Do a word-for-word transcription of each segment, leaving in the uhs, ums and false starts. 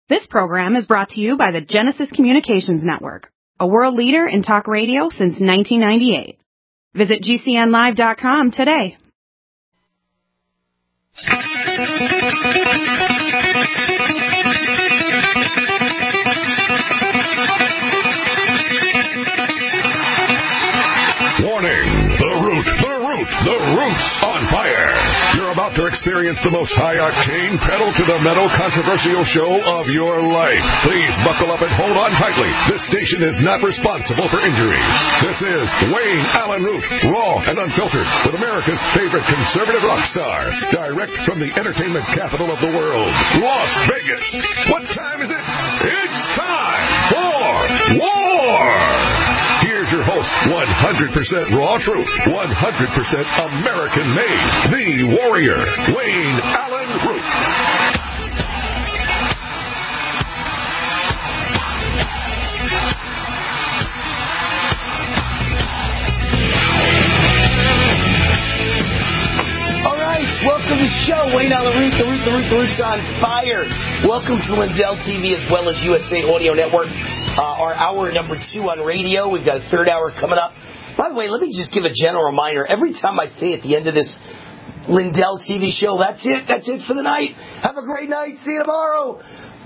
This program is brought to you by the Genesis Communications Network, a world leader in talk radio since nineteen ninety-eight. Visit G C N live dot com today. Warning! The Root, the Root, the Root's on fire! You're about to experience the most high-octane, pedal-to-the-metal controversial show of your life. Please buckle up and hold on tightly. This station is not responsible for injuries. This is Wayne Allen Root, raw and unfiltered, with America's favorite conservative rock star, direct from the entertainment capital of the world, Las Vegas. What time is it? It's time for war! Here's your host, one hundred percent raw truth, one hundred percent American made, the warrior, Wayne Allen Root. All right, welcome to the show, Wayne Allen Root, the Root, the Root, the Root's on fire. Welcome to Lindell T V as well as U S A Audio Network. Uh, our hour number two on radio. We've got a third hour coming up. By the way, let me just give a general reminder. Every time I say at the end of this Lindell T V show, that's it. That's it for the night. Have a great night. See you tomorrow.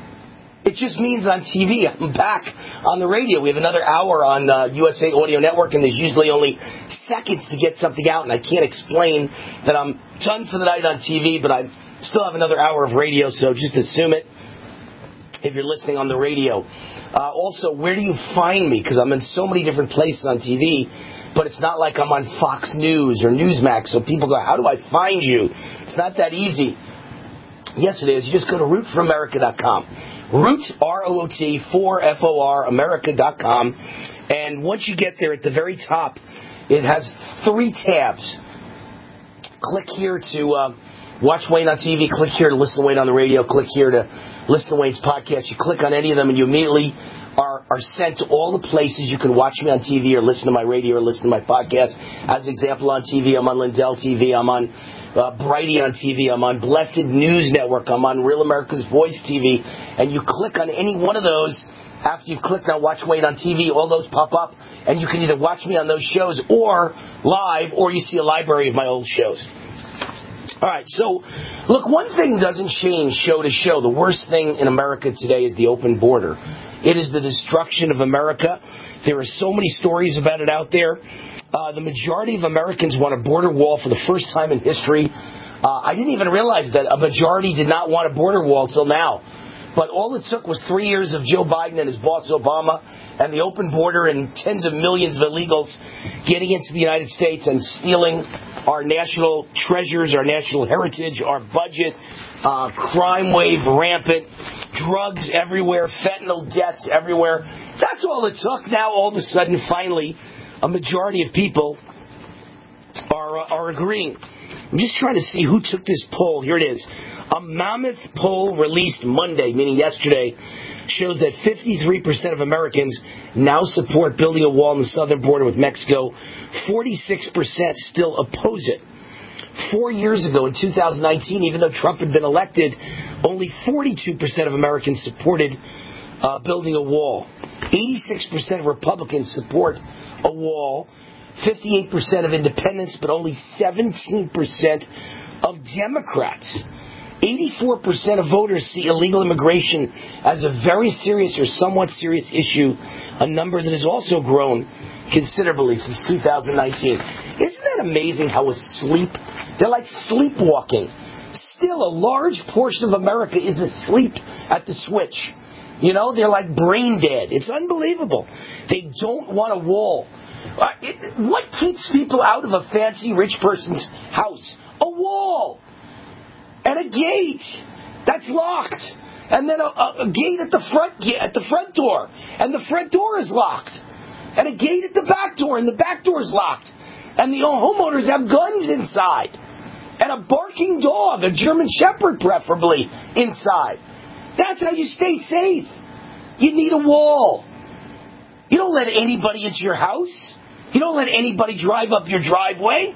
It just means on T V. I'm back on the radio. We have another hour on uh, U S A Audio Network, and there's usually only seconds to get something out, and I can't explain that I'm done for the night on T V, but I still have another hour of radio, so just assume it if you're listening on the radio. Uh, also, where do you find me? Because I'm in so many different places on T V, but it's not like I'm on Fox News or Newsmax, so people go, how do I find you? It's not that easy. Yes, it is. You just go to root for america dot com. Root, R O O T, for F O R, America dot com. And once you get there, at the very top, it has three tabs. Click here to uh, watch Wayne on T V. Click here to listen to Wayne on the radio. Click here to listen to Wayne's podcast. You click on any of them and you immediately are, are sent to all the places you can watch me on T V or listen to my radio or listen to my podcast. As an example, on T V, I'm on Lindell T V. I'm on uh, Brighty on T V. I'm on Blessed News Network. I'm on Real America's Voice T V. And you click on any one of those. After you've clicked on Watch Wayne on T V, all those pop up. And you can either watch me on those shows or live, or you see a library of my old shows. All right, so, look, one thing doesn't change show to show. The worst thing in America today is the open border. It is the destruction of America. There are so many stories about it out there. Uh, the majority of Americans want a border wall for the first time in history. Uh, I didn't even realize that a majority did not want a border wall until now. But all it took was three years of Joe Biden and his boss Obama and the open border and tens of millions of illegals getting into the United States and stealing our national treasures, our national heritage, our budget, uh, crime wave rampant, drugs everywhere, fentanyl deaths everywhere. That's all it took. Now, all of a sudden, finally, a majority of people are uh, are agreeing. I'm just trying to see who took this poll. Here it is. A mammoth poll released Monday, meaning yesterday, shows that fifty-three percent of Americans now support building a wall on the southern border with Mexico. forty-six percent still oppose it. Four years ago, in two thousand nineteen, even though Trump had been elected, only forty-two percent of Americans supported uh, building a wall. eighty-six percent of Republicans support a wall. fifty-eight percent of independents, but only seventeen percent of Democrats. eighty-four percent of voters see illegal immigration as a very serious or somewhat serious issue, a number that has also grown considerably since two thousand nineteen. Isn't that amazing how asleep? They're like sleepwalking. Still, a large portion of America is asleep at the switch. You know, they're like brain dead. It's unbelievable. They don't want a wall. Uh, it, what keeps people out of a fancy rich person's house? A wall. And a gate that's locked, and then a, a, a gate at the front at the front door, and the front door is locked, and a gate at the back door, and the back door is locked, and the homeowners have guns inside, and a barking dog, a German Shepherd preferably, inside. That's how you stay safe. You need a wall. You don't let anybody into your house. You don't let anybody drive up your driveway.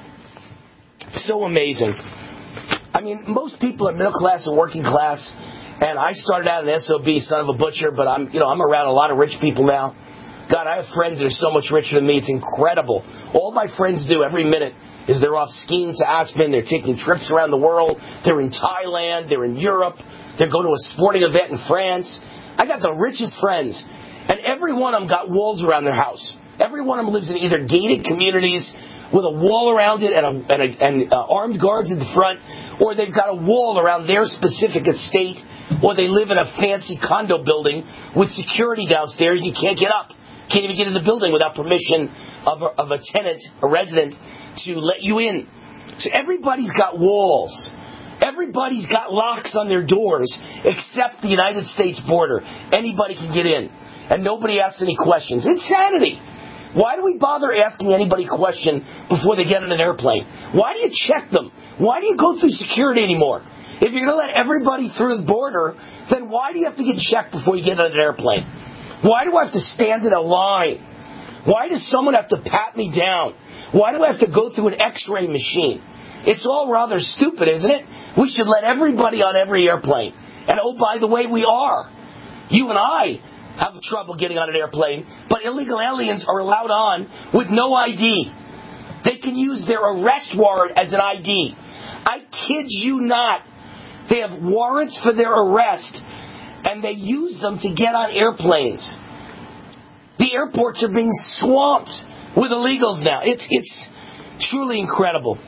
So amazing. I mean, most people are middle class and working class, And I started out an S O B, son of a butcher, but I'm, you know, I'm around a lot of rich people now. God, I have friends that are so much richer than me. It's incredible. All my friends do every minute is they're off skiing to Aspen. They're taking trips around the world. They're in Thailand. They're in Europe. They're going to a sporting event in France. I got the richest friends. And every one of them got walls around their house. Every one of them lives in either gated communities with a wall around it and, a, and, a, and uh, armed guards in the front, or they've got a wall around their specific estate, or they live in a fancy condo building with security downstairs. You can't get up. Can't even get in the building without permission of a, of a tenant, a resident, to let you in. So everybody's got walls. Everybody's got locks on their doors except the United States border. Anybody can get in. And nobody asks any questions. Insanity. Why do we bother asking anybody a question before they get on an airplane? Why do you check them? Why do you go through security anymore? If you're going to let everybody through the border, then why do you have to get checked before you get on an airplane? Why do I have to stand in a line? Why does someone have to pat me down? Why do I have to go through an x-ray machine? It's all rather stupid, isn't it? We should let everybody on every airplane. And oh, by the way, we are. You and I have trouble getting on an airplane, but illegal aliens are allowed on with no I D. They can use their arrest warrant as an I D. I kid you not. They have warrants for their arrest, and they use them to get on airplanes. The airports are being swamped with illegals now. It's it's truly incredible.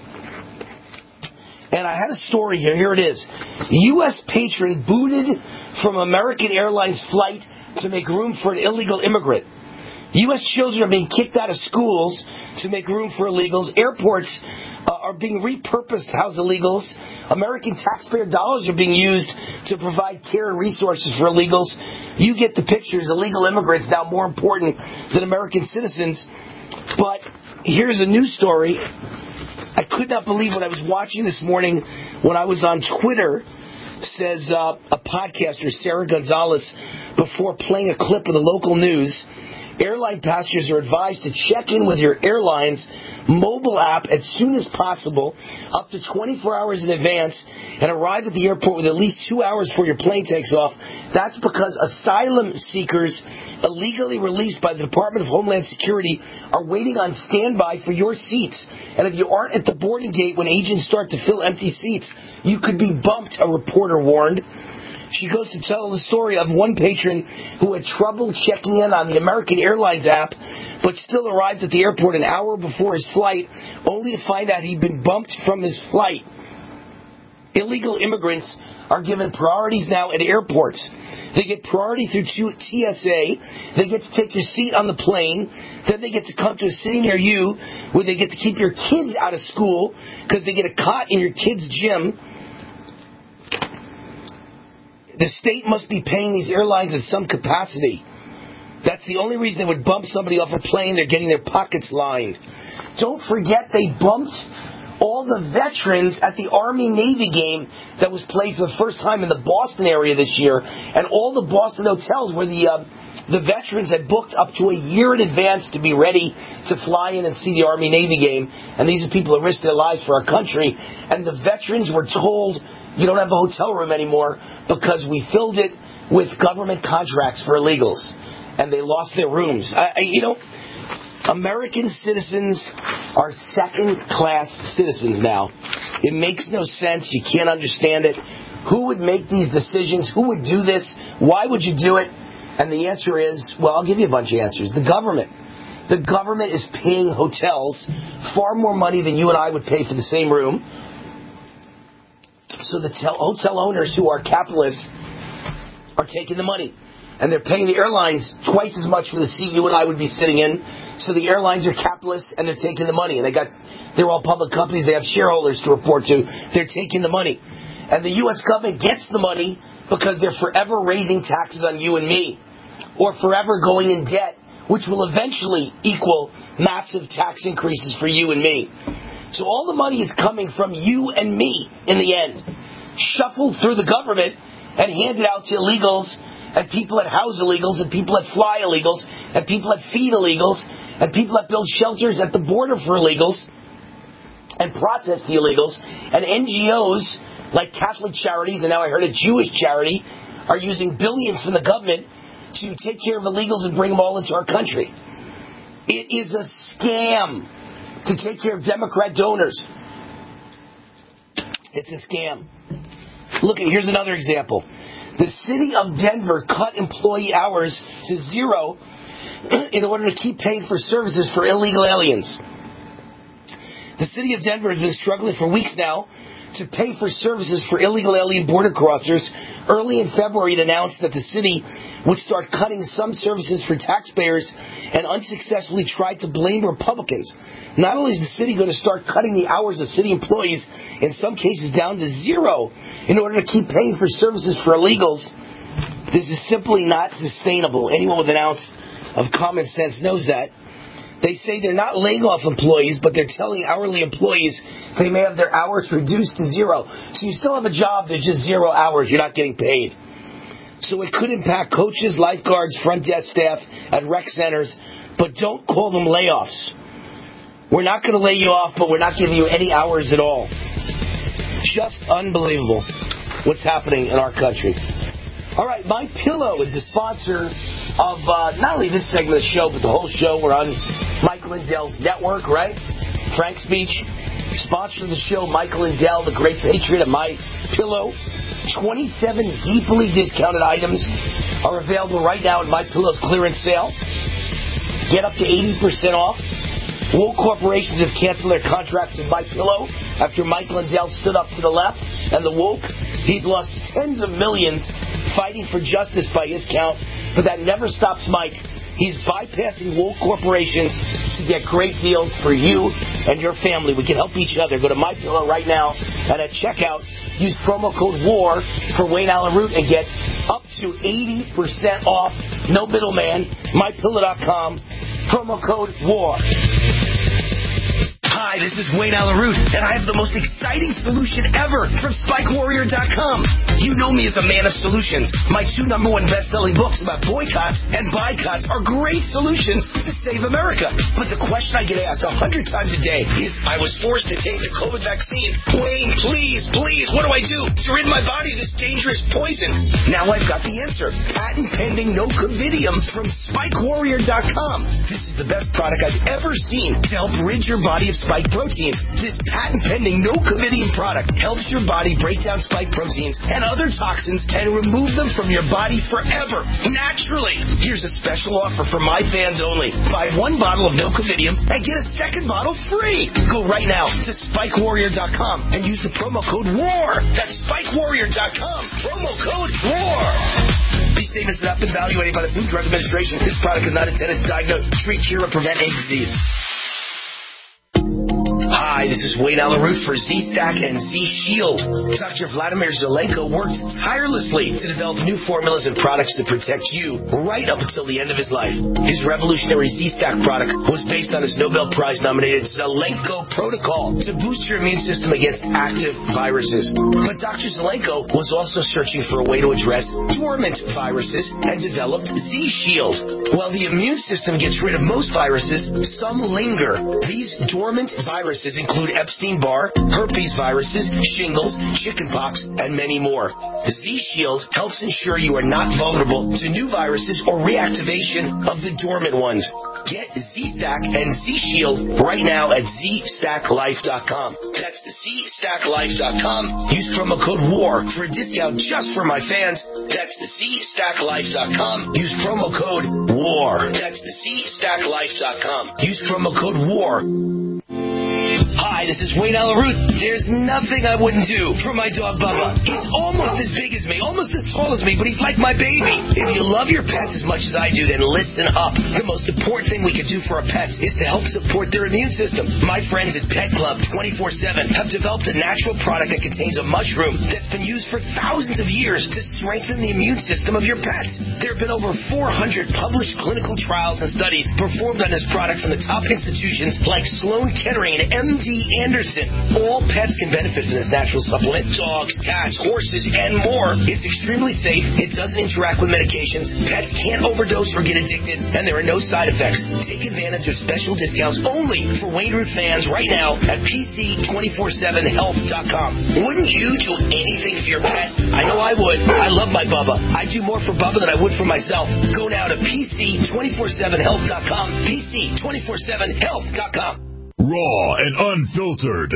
And I had a story here. Here it is. U S patron booted from American Airlines flight to make room for an illegal immigrant. U S children are being kicked out of schools to make room for illegals. Airports uh, are being repurposed to house illegals. American taxpayer dollars are being used to provide care and resources for illegals. You get the pictures. Illegal immigrants now more important than American citizens. But here's a news story. I could not believe what I was watching this morning when I was on Twitter. Says uh, a podcaster, Sarah Gonzalez, before playing a clip of the local news. Airline passengers are advised to check in with your airline's mobile app as soon as possible, up to twenty-four hours in advance, and arrive at the airport with at least two hours before your plane takes off. That's because asylum seekers illegally released by the Department of Homeland Security are waiting on standby for your seats. And if you aren't at the boarding gate when agents start to fill empty seats, you could be bumped, a reporter warned. She goes to tell the story of one patron who had trouble checking in on the American Airlines app, but still arrived at the airport an hour before his flight, only to find out he'd been bumped from his flight. Illegal immigrants are given priorities now at airports. They get priority through T S A. They get to take your seat on the plane. Then they get to come to a city near you where they get to keep your kids out of school because they get a cot in your kid's gym. The state must be paying these airlines in some capacity. That's the only reason they would bump somebody off a plane. They're getting their pockets lined. Don't forget they bumped all the veterans at the Army-Navy game that was played for the first time in the Boston area this year. And all the Boston hotels where the uh, the veterans had booked up to a year in advance to be ready to fly in and see the Army-Navy game. And these are people who risked their lives for our country. And the veterans were told, you don't have a hotel room anymore because we filled it with government contracts for illegals. And they lost their rooms. I, I, you know, American citizens are second-class citizens now. It makes no sense. You can't understand it. Who would make these decisions? Who would do this? Why would you do it? And the answer is, well, I'll give you a bunch of answers. The government. The government is paying hotels far more money than you and I would pay for the same room. So the tel- hotel owners who are capitalists are taking the money. And they're paying the airlines twice as much for the seat you and I would be sitting in. So the airlines are capitalists and they're taking the money. And they got, they're all public companies. They have shareholders to report to. They're taking the money. And the U S government gets the money because they're forever raising taxes on you and me. Or forever going in debt, which will eventually equal massive tax increases for you and me. So all the money is coming from you and me in the end, shuffled through the government and handed out to illegals and people that house illegals and people that fly illegals and people that feed illegals and people that build shelters at the border for illegals and process the illegals. And N G Os like Catholic Charities, and now I heard a Jewish charity, are using billions from the government to take care of illegals and bring them all into our country. It is a scam to take care of Democrat donors. It's a scam. Look, here's another example. The city of Denver cut employee hours to zero in order to keep paying for services for illegal aliens. The city of Denver has been struggling for weeks now to pay for services for illegal alien border crossers. Early in February, it announced that the city would start cutting some services for taxpayers and unsuccessfully tried to blame Republicans. Not only is the city going to start cutting the hours of city employees, in some cases down to zero, in order to keep paying for services for illegals, this is simply not sustainable. Anyone with an ounce of common sense knows that. They say they're not laying off employees, but they're telling hourly employees they may have their hours reduced to zero. So you still have a job, there's just zero hours, you're not getting paid. So it could impact coaches, lifeguards, front desk staff at rec centers, but don't call them layoffs. We're not going to lay you off, but we're not giving you any hours at all. Just unbelievable what's happening in our country. All right, MyPillow is the sponsor of uh, not only this segment of the show, but the whole show. We're on Mike Lindell's network, right? Frank's Beach. Sponsor of the show, Michael Lindell, the great patriot of MyPillow. twenty-seven deeply discounted items are available right now at MyPillow's clearance sale. Get up to eighty percent off. Woke corporations have canceled their contracts with MyPillow after Mike Lindell stood up to the left and the woke. He's lost tens of millions fighting for justice by his count, but that never stops Mike. He's bypassing woke corporations to get great deals for you and your family. We can help each other. Go to MyPillow right now, and at checkout, use promo code WAR for Wayne Allen Root and get up to eighty percent off. No middleman. My Pillow dot com. Promo code WAR. Hi, this is Wayne Allen Root, and I have the most exciting solution ever from Spike Warrior dot com. You know me as a man of solutions. My two number one best-selling books about boycotts and boycotts are great solutions to save America. But the question I get asked a hundred times a day is, I was forced to take the COVID vaccine. Wayne, please, please, what do I do to rid my body of this dangerous poison? Now I've got the answer. Patent pending Nocovidium from Spike Warrior dot com. This is the best product I've ever seen to help rid your body of spike proteins. This patent-pending Nocovidium product helps your body break down spike proteins and other toxins and remove them from your body forever, naturally. Here's a special offer for my fans only. Buy one bottle of Nocovidium and get a second bottle free. Go right now to Spike Warrior dot com and use the promo code WAR. That's Spike Warrior dot com. Promo code WAR. These statements have not been evaluated by the Food and Drug Administration. This product is not intended to diagnose, treat, cure, or prevent any disease. Hi, this is Wayne Allen Root for Z-Stack and Z-Shield. Doctor Vladimir Zelenko worked tirelessly to develop new formulas and products to protect you right up until the end of his life. His revolutionary Z-Stack product was based on his Nobel Prize-nominated Zelenko Protocol to boost your immune system against active viruses. But Doctor Zelenko was also searching for a way to address dormant viruses and developed Z-Shield. While the immune system gets rid of most viruses, some linger. These dormant viruses include Epstein-Barr, herpes viruses, shingles, chickenpox, and many more. Z-Shield helps ensure you are not vulnerable to new viruses or reactivation of the dormant ones. Get Z-Stack and Z-Shield right now at Z Stack Life dot com. That's Z Stack Life dot com. Use promo code WAR for a discount just for my fans. That's Z Stack Life dot com. Use promo code WAR. That's Z Stack Life dot com. Use promo code WAR. Hi, this is Wayne Allen Root. There's nothing I wouldn't do for my dog Bubba. He's almost as big as me, almost as tall as me, but he's like my baby. If you love your pets as much as I do, then listen up. The most important thing we can do for our pets is to help support their immune system. My friends at Pet Club twenty-four seven have developed a natural product that contains a mushroom that's been used for thousands of years to strengthen the immune system of your pets. There have been over four hundred published clinical trials and studies performed on this product from the top institutions like Sloan Kettering and M D C. Anderson. All pets can benefit from this natural supplement. Dogs, cats, horses, and more. It's extremely safe. It doesn't interact with medications. Pets can't overdose or get addicted, and there are no side effects. Take advantage of special discounts only for Wayne Root fans right now at P C two four seven health dot com. Wouldn't you do anything for your pet? I know I would. I love my Bubba. I do more for Bubba than I would for myself. Go now to P C two four seven health dot com. P C two four seven health dot com. Raw and unfiltered.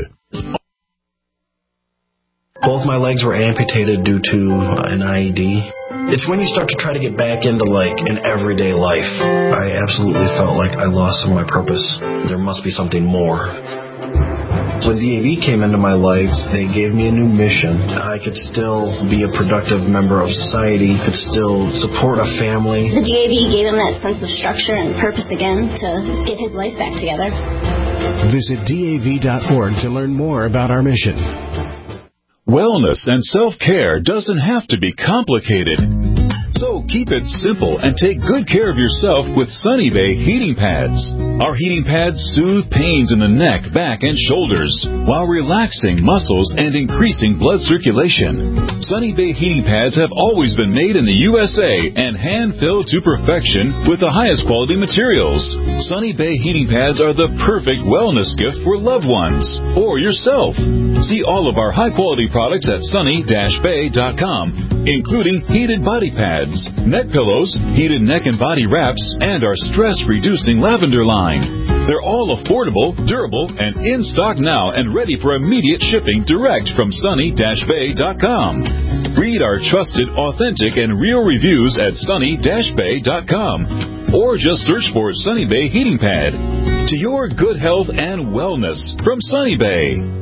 Both my legs were amputated due to an I E D. It's when you start to try to get back into, like, an everyday life. I absolutely felt like I lost some of my purpose. There must be something more. When D A V came into my life, they gave me a new mission. I could still be a productive member of society, could still support a family. The D A V gave him that sense of structure and purpose again to get his life back together. Visit D A V dot org to learn more about our mission. Wellness and self-care doesn't have to be complicated. So keep it simple and take good care of yourself with Sunny Bay heating pads. Our heating pads soothe pains in the neck, back, and shoulders while relaxing muscles and increasing blood circulation. Sunny Bay heating pads have always been made in the U S A and hand-filled to perfection with the highest quality materials. Sunny Bay heating pads are the perfect wellness gift for loved ones or yourself. See all of our high-quality products at sunny dash bay dot com, including heated body pads, neck pillows, heated neck and body wraps, and our stress-reducing lavender line. They're all affordable, durable, and in stock now and ready for immediate shipping direct from sunny dash bay dot com. Read our trusted, authentic, and real reviews at sunny dash bay dot com or just search for Sunny Bay Heating Pad. To your good health and wellness from Sunny Bay.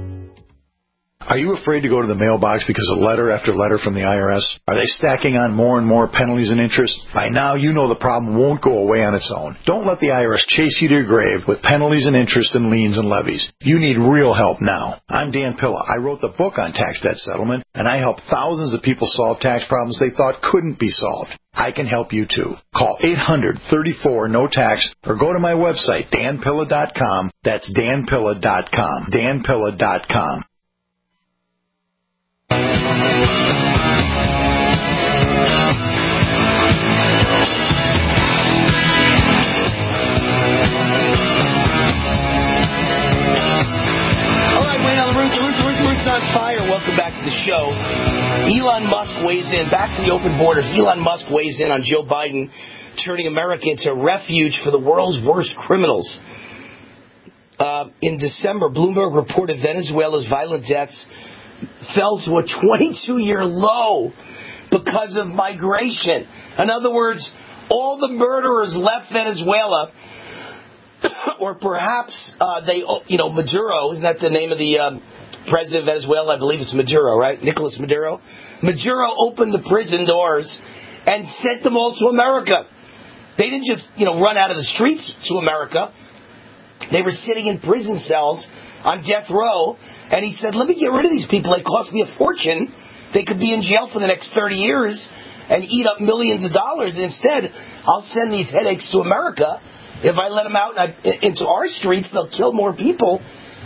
Are you afraid to go to the mailbox because of letter after letter from the I R S? Are they stacking on more and more penalties and interest? By now, you know the problem won't go away on its own. Don't let the I R S chase you to your grave with penalties and interest and liens and levies. You need real help now. I'm Dan Pilla. I wrote the book on tax debt settlement, and I help thousands of people solve tax problems they thought couldn't be solved. I can help you too. Call eight hundred, thirty-four, no tax or go to my website, dan pilla dot com. That's dan pilla dot com. dan pilla dot com. On fire. Welcome back to the show. Elon Musk weighs in. Back to the open borders. Elon Musk weighs in on Joe Biden turning America into a refuge for the world's worst criminals. Uh, in December, Bloomberg reported Venezuela's violent deaths fell to a twenty-two-year low because of migration. In other words, all the murderers left Venezuela, or perhaps uh, they, you know, Maduro, isn't that the name of the um, president of Venezuela? I believe it's Maduro, right? Nicolas Maduro. Maduro opened the prison doors and sent them all to America. They didn't just, you know, run out of the streets to America. They were sitting in prison cells on death row, and he said, let me get rid of these people. They cost me a fortune. They could be in jail for the next thirty years and eat up millions of dollars. And instead, I'll send these headaches to America. If I let them out into our streets, they'll kill more people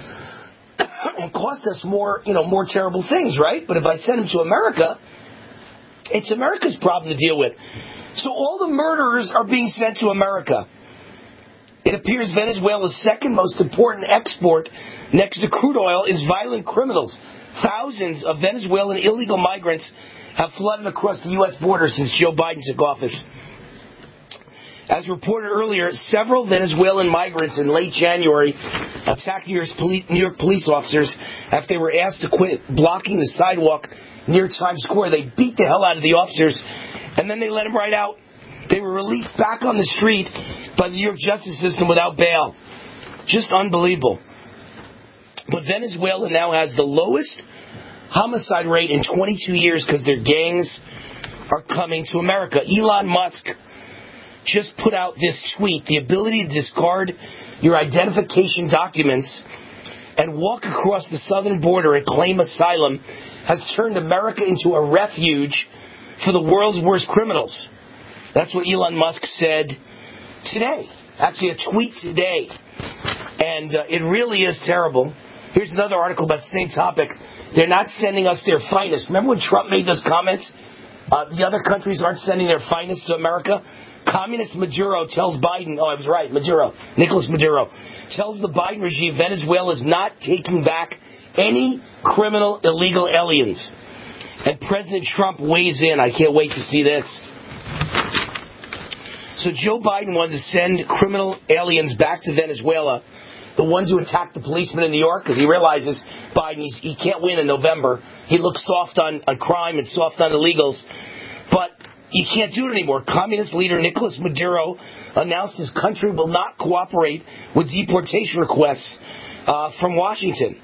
and cost us more, you know, more terrible things, right? But if I send them to America, it's America's problem to deal with. So all the murderers are being sent to America. It appears Venezuela's second most important export next to crude oil is violent criminals. Thousands of Venezuelan illegal migrants have flooded across the U S border since Joe Biden took office. As reported earlier, several Venezuelan migrants in late January attacked New York police officers after they were asked to quit blocking the sidewalk near Times Square. They beat the hell out of the officers, and then they let them right out. They were released back on the street by the New York justice system without bail. Just unbelievable. But Venezuela now has the lowest homicide rate in twenty-two years because their gangs are coming to America. Elon Musk just put out this tweet: the ability to discard your identification documents and walk across the southern border and claim asylum has turned America into a refuge for the world's worst criminals. That's what Elon Musk said today. Actually, a tweet today. And uh, it really is terrible. Here's another article about the same topic. They're not sending us their finest. Remember when Trump made those comments? Uh, the other countries aren't sending their finest to America? Communist Maduro tells Biden, oh, I was right, Maduro, Nicolas Maduro, tells the Biden regime Venezuela is not taking back any criminal illegal aliens. And President Trump weighs in. I can't wait to see this. So Joe Biden wanted to send criminal aliens back to Venezuela, the ones who attacked the policeman in New York, because he realizes Biden, he's, he can't win in November. He looks soft on, on crime and soft on illegals. But you can't do it anymore. Communist leader Nicolas Maduro announced his country will not cooperate with deportation requests uh, from Washington.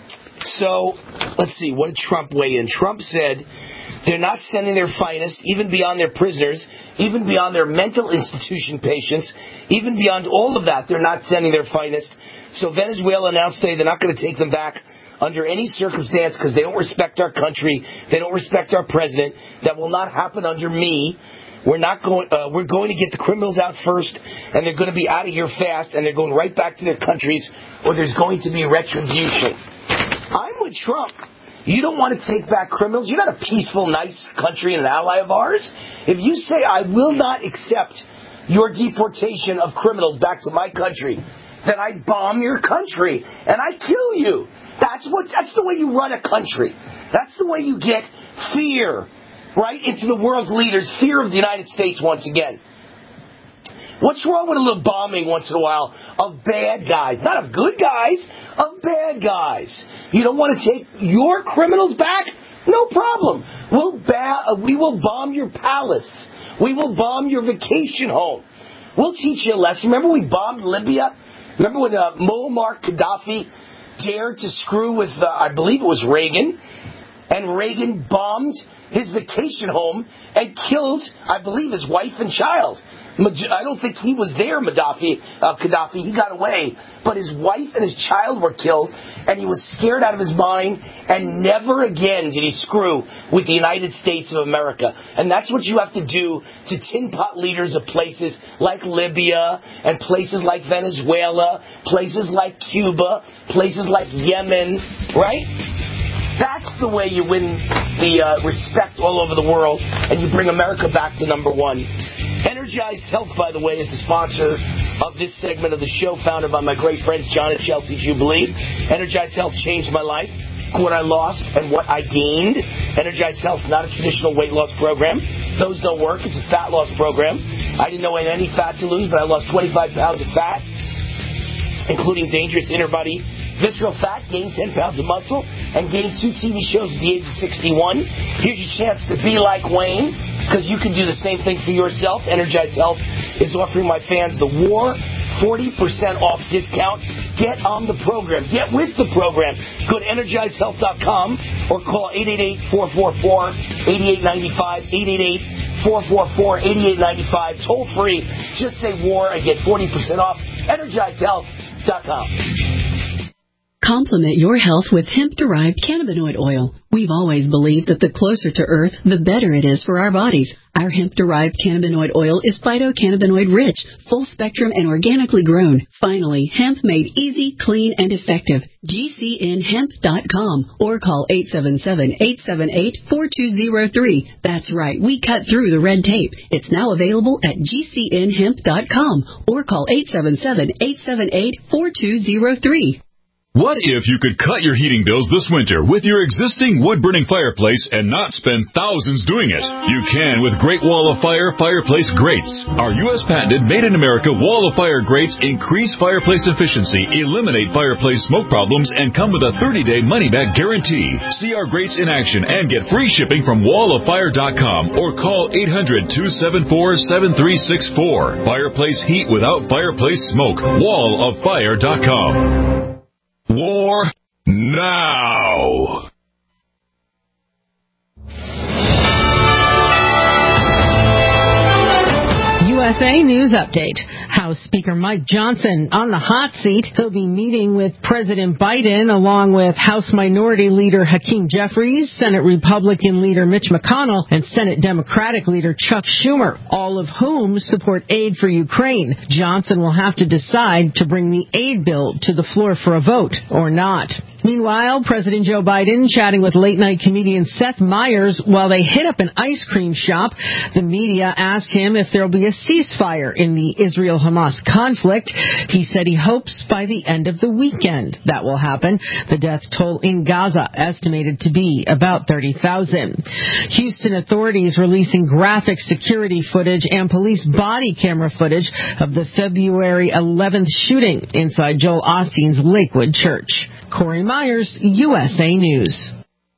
So, let's see, what did Trump weigh in? Trump said they're not sending their finest, even beyond their prisoners, even beyond their mental institution patients, even beyond all of that, they're not sending their finest. So Venezuela announced today they're not going to take them back under any circumstance because they don't respect our country, they don't respect our president. That will not happen under me. We're not going. Uh, we're going to get the criminals out first, and they're going to be out of here fast, and they're going right back to their countries, or there's going to be retribution. I'm with Trump. You don't want to take back criminals. You're not a peaceful, nice country and an ally of ours. If you say, I will not accept your deportation of criminals back to my country, then I bomb your country and I kill you. That's what. That's the way you run a country. That's the way you get fear, right, into the world's leaders. Fear of the United States once again. What's wrong with a little bombing once in a while of bad guys? Not of good guys, of bad guys. You don't want to take your criminals back? No problem. We'll ba- we will bomb your palace. We will bomb your vacation home. We'll teach you a lesson. Remember we bombed Libya? Remember when uh, Muammar Gaddafi dared to screw with, uh, I believe it was Reagan, and Reagan bombed his vacation home and killed, I believe, his wife and child. I don't think he was there, Gaddafi. Uh, Gaddafi. He got away. But his wife and his child were killed, and he was scared out of his mind, and never again did he screw with the United States of America. And that's what you have to do to tin pot leaders of places like Libya, and places like Venezuela, places like Cuba, places like Yemen, right? That's the way you win the uh, respect all over the world, and you bring America back to number one. Energized Health, by the way, is the sponsor of this segment of the show, founded by my great friends John and Chelsea Jubilee. Energized Health changed my life, what I lost and what I gained. Energized Health is not a traditional weight loss program. Those don't work. It's a fat loss program. I didn't know I had any fat to lose, but I lost twenty-five pounds of fat, including dangerous inner body visceral fat, gained ten pounds of muscle, and gained two T V shows at the age of sixty-one. Here's your chance to be like Wayne, because you can do the same thing for yourself. Energized Health is offering my fans the War forty percent off discount. Get on the program. Get with the program. Go to energized health dot com or call eight eight eight, four four four, eight eight nine five, eight eight eight, four four four, eight eight nine five. Toll free. Just say war and get forty percent off. energized health dot com. Complement your health with hemp-derived cannabinoid oil. We've always believed that the closer to Earth, the better it is for our bodies. Our hemp-derived cannabinoid oil is phytocannabinoid-rich, full-spectrum, and organically grown. Finally, hemp made easy, clean, and effective. G C N hemp dot com or call eight seven seven, eight seven eight, four two zero three. That's right, we cut through the red tape. It's now available at G C N hemp dot com or call eight seven seven, eight seven eight, four two zero three. What if you could cut your heating bills this winter with your existing wood-burning fireplace and not spend thousands doing it? You can with Great Wall of Fire Fireplace Grates. Our U S patented made-in-America Wall of Fire grates increase fireplace efficiency, eliminate fireplace smoke problems, and come with a thirty-day money-back guarantee. See our grates in action and get free shipping from wall of fire dot com or call eight hundred, two seven four, seven three six four. Fireplace heat without fireplace smoke. wall of fire dot com. War now. U S S A News Update. House Speaker Mike Johnson on the hot seat. He'll be meeting with President Biden along with House Minority Leader Hakeem Jeffries, Senate Republican Leader Mitch McConnell, and Senate Democratic Leader Chuck Schumer, all of whom support aid for Ukraine. Johnson will have to decide to bring the aid bill to the floor for a vote or not. Meanwhile, President Joe Biden chatting with late-night comedian Seth Meyers while they hit up an ice cream shop. The media asked him if there will be a ceasefire in the Israel-Hamas conflict. He said he hopes by the end of the weekend that will happen. The death toll in Gaza estimated to be about thirty thousand. Houston authorities releasing graphic security footage and police body camera footage of the February eleventh shooting inside Joel Osteen's Lakewood Church. Corey Myers, U S A News.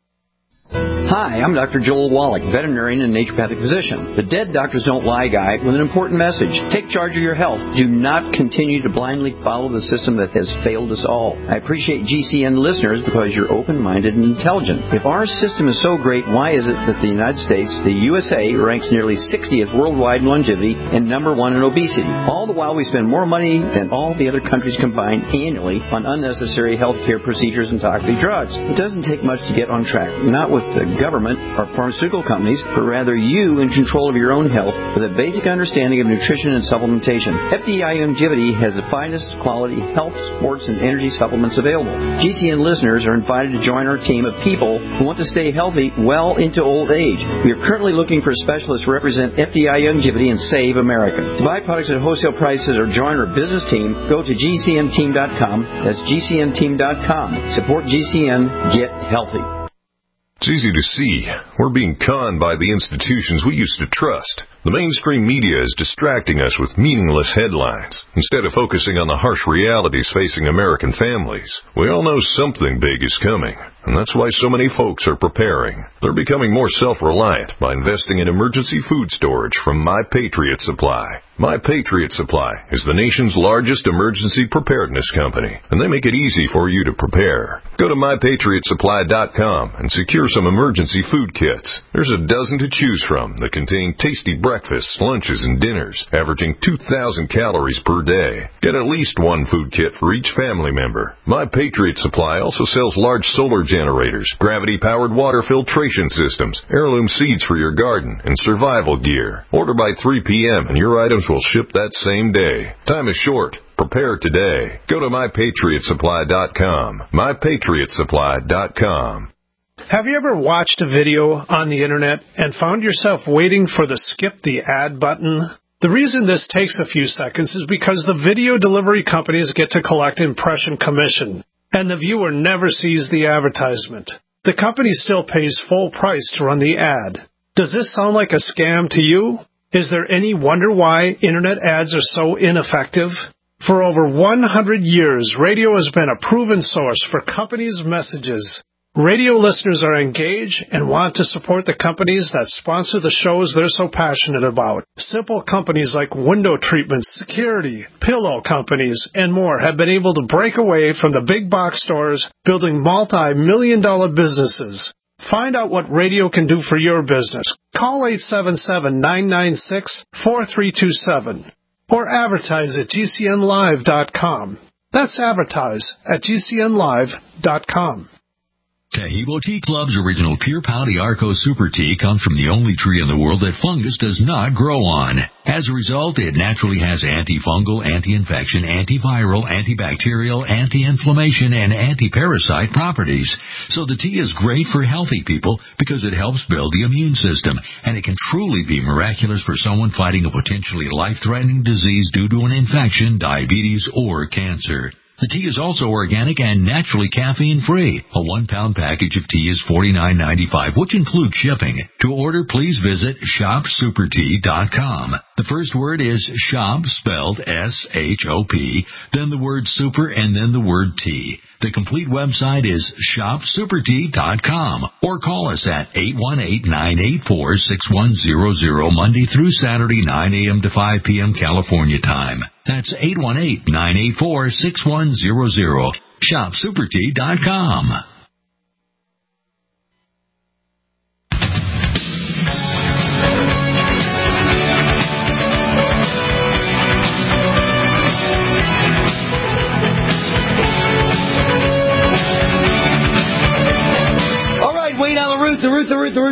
Hi, I'm Doctor Joel Wallach, veterinarian and naturopathic physician. The Dead Doctors Don't Lie guy with an important message. Take charge of your health. Do not continue to blindly follow the system that has failed us all. I appreciate G C N listeners because you're open-minded and intelligent. If our system is so great, why is it that the United States, the U S A, ranks nearly sixtieth worldwide in longevity and number one in obesity? All the while we spend more money than all the other countries combined annually on unnecessary health care procedures and toxic drugs. It doesn't take much to get on track. Not with the government or pharmaceutical companies, but rather you in control of your own health with a basic understanding of nutrition and supplementation. F D I Longevity has the finest quality health, sports, and energy supplements available. G C N listeners are invited to join our team of people who want to stay healthy well into old age. We are currently looking for specialists to represent F D I Longevity and Save America. To buy products at wholesale prices or join our business team, go to G C N team dot com. That's G C N team dot com. Support G C N. Get healthy. It's easy to see. We're being conned by the institutions we used to trust. The mainstream media is distracting us with meaningless headlines instead of focusing on the harsh realities facing American families. We all know something big is coming, and that's why so many folks are preparing. They're becoming more self-reliant by investing in emergency food storage from My Patriot Supply. My Patriot Supply is the nation's largest emergency preparedness company, and they make it easy for you to prepare. Go to my patriot supply dot com and secure some emergency food kits. There's a dozen to choose from that contain tasty breakfasts, lunches, and dinners, averaging two thousand calories per day. Get at least one food kit for each family member. My Patriot Supply also sells large solar generators, gravity-powered water filtration systems, heirloom seeds for your garden, and survival gear. Order by three p.m. and your items will ship that same day. Time is short. Prepare today. Go to my patriot supply dot com. my patriot supply dot com. Have you ever watched a video on the internet and found yourself waiting for the skip the ad button? The reason this takes a few seconds is because the video delivery companies get to collect impression commission, and the viewer never sees the advertisement. The company still pays full price to run the ad. Does this sound like a scam to you? Is there any wonder why internet ads are so ineffective? For over one hundred years, radio has been a proven source for companies' messages. Radio listeners are engaged and want to support the companies that sponsor the shows they're so passionate about. Simple companies like window treatments, security, pillow companies, and more have been able to break away from the big box stores, building multi-million dollar businesses. Find out what radio can do for your business. Call eight seven seven, nine nine six, four three two seven or advertise at G C N live dot com. That's advertise at G C N live dot com. Tahibo Tea Club's original Pure Pouty Arco Super Tea comes from the only tree in the world that fungus does not grow on. As a result, it naturally has antifungal, anti-infection, antiviral, antibacterial, anti-inflammation, and anti-parasite properties. So the tea is great for healthy people because it helps build the immune system, and it can truly be miraculous for someone fighting a potentially life-threatening disease due to an infection, diabetes, or cancer. The tea is also organic and naturally caffeine-free. A one-pound package of tea is forty-nine ninety-five, which includes shipping. To order, please visit shop super tea dot com. The first word is shop, spelled S H O P, then the word super, and then the word tea. The complete website is shop super tea dot com, or call us at eight one eight, nine eight four, six one zero zero, Monday through Saturday, nine a.m. to five p.m. California time. That's eight one eight, nine eight four, six one zero zero. shop super tea dot com.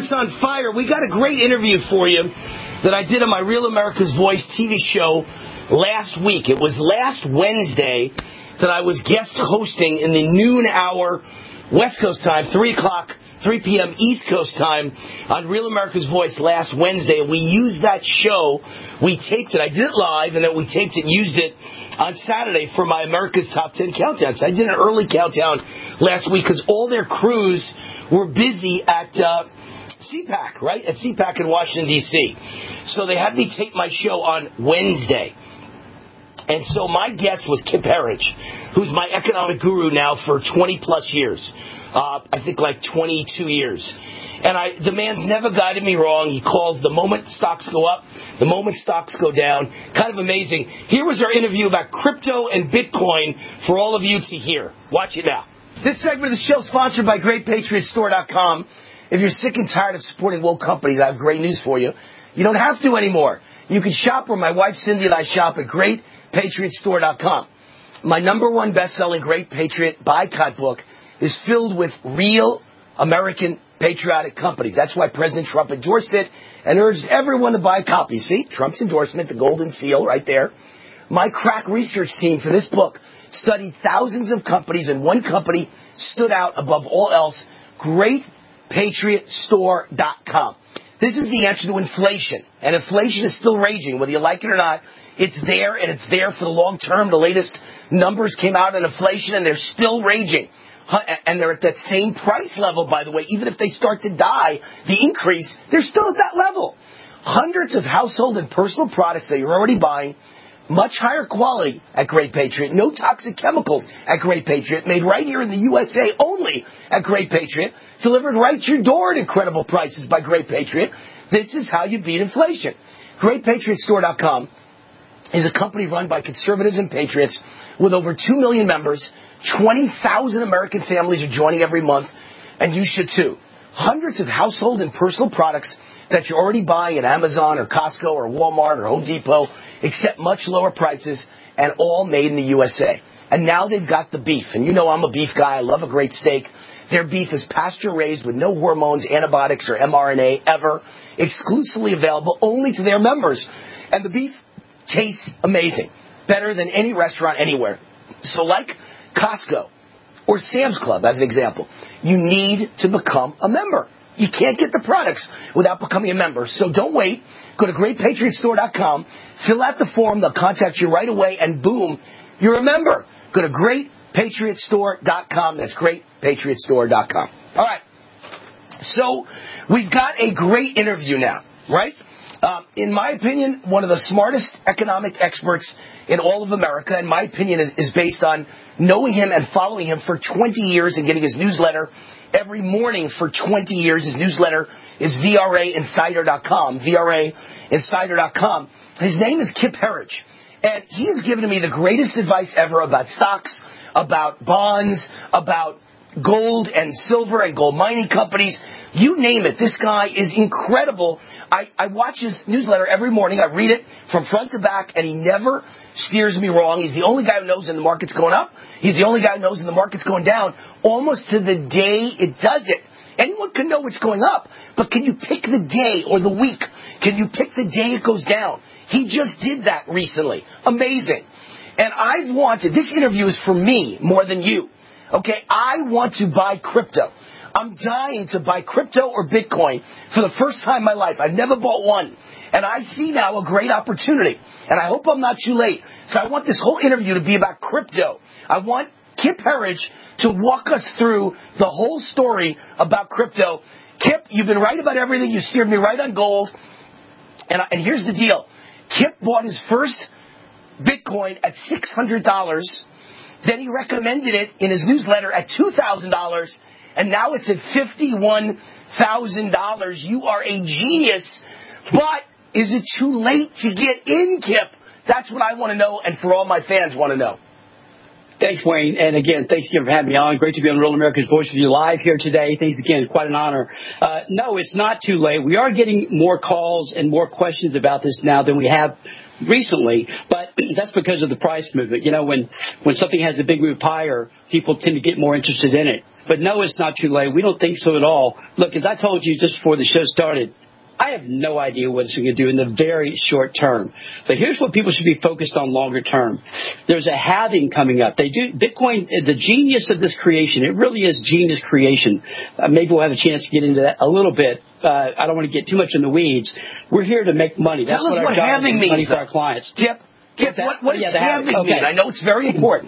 Roots on Fire. We got a great interview for you that I did on my Real America's Voice T V show last week. It was last Wednesday that I was guest hosting in the noon hour West Coast time, three o'clock, three p.m. East Coast time on Real America's Voice last Wednesday. We used that show. We taped it. I did it live, and then we taped it and used it on Saturday for my America's Top ten Countdown. So I did an early countdown last week because all their crews were busy at uh, C PAC, right? At C PAC in Washington, D C So they had me tape my show on Wednesday. And so my guest was Kip Herriage, who's my economic guru now for twenty-plus years. Uh, I think like twenty-two years. And I, the man's never guided me wrong. He calls the moment stocks go up, the moment stocks go down. Kind of amazing. Here was our interview about crypto and Bitcoin for all of you to hear. Watch it now. This segment of the show is sponsored by Great Patriot Store dot com. If you're sick and tired of supporting woke companies, I have great news for you. You don't have to anymore. You can shop where my wife Cindy and I shop at Great Patriot Store dot com. My number one best-selling Great Patriot Boycott book is filled with real American patriotic companies. That's why President Trump endorsed it and urged everyone to buy copies. See, Trump's endorsement, the golden seal right there. My crack research team for this book studied thousands of companies, and one company stood out above all else, Great Patriot Store dot com. This is the answer to inflation, and inflation is still raging, whether you like it or not. It's there, and it's there for the long term. The latest numbers came out on inflation, and they're still raging. And they're at that same price level, by the way. Even if they start to die, the increase, they're still at that level. Hundreds of household and personal products that you're already buying, much higher quality at Great Patriot, no toxic chemicals at Great Patriot, made right here in the U S A only at Great Patriot, delivered right to your door at incredible prices by Great Patriot. This is how you beat inflation. Great Patriot Store dot com is a company run by conservatives and patriots with over two million members. twenty thousand American families are joining every month, and you should too. Hundreds of household and personal products that you're already buying at Amazon or Costco or Walmart or Home Depot, except much lower prices, and all made in the U S A. And now they've got the beef. And you know I'm a beef guy. I love a great steak. Their beef is pasture-raised with no hormones, antibiotics, or mRNA ever, exclusively available only to their members. And the beef tastes amazing, better than any restaurant anywhere. So like Costco or Sam's Club, as an example, you need to become a member. You can't get the products without becoming a member. So don't wait. Go to Great Patriot Store dot com, fill out the form, they'll contact you right away, and boom, you're a member. Go to Great Patriot Store dot com. That's Great Patriot Store dot com. All right. So we've got a great interview now, right? Um, in my opinion, one of the smartest economic experts in all of America, and my opinion is, is based on knowing him and following him for twenty years and getting his newsletter every morning for twenty years. His newsletter is V R A Insider dot com, V R A Insider dot com. His name is Kip Herriage, and he has given me the greatest advice ever about stocks, about bonds, about gold and silver and gold mining companies. You name it. This guy is incredible. I, I watch his newsletter every morning. I read it from front to back, and he never steers me wrong. He's the only guy who knows when the market's going up. He's the only guy who knows when the market's going down, almost to the day it does it. Anyone can know what's going up, but can you pick the day or the week? Can you pick the day it goes down? He just did that recently. Amazing. And I've wanted, this interview is for me more than you. Okay, I want to buy crypto. I'm dying to buy crypto or Bitcoin for the first time in my life. I've never bought one. And I see now a great opportunity. And I hope I'm not too late. So I want this whole interview to be about crypto. I want Kip Herriage to walk us through the whole story about crypto. Kip, you've been right about everything. You steered me right on gold. And, I, and here's the deal. Kip bought his first Bitcoin at six hundred dollars. Then he recommended it in his newsletter at two thousand dollars, and now it's at fifty-one thousand dollars. You are a genius, but is it too late to get in, Kip? That's what I want to know, and for all my fans want to know. Thanks, Wayne. And again, thanks again for having me on. Great to be on Real America's Voice with you live here today. Thanks again. It's quite an honor. Uh, no, it's not too late. We are getting more calls and more questions about this now than we have recently, but that's because of the price movement. You know, when, when something has a big move higher, people tend to get more interested in it. But no, it's not too late. We don't think so at all. Look, as I told you just before the show started, I have no idea what it's going to do in the very short term. But here's what people should be focused on longer term. There's a halving coming up. They do Bitcoin, the genius of this creation, it really is genius creation. Uh, maybe we'll have a chance to get into that a little bit. Uh, I don't want to get too much in the weeds. We're here to make money. That's Tell us what our what job halving is, means, money for our clients. Kip, Kip, what, what oh, does yeah, halving halving. mean? Okay. I know it's very important.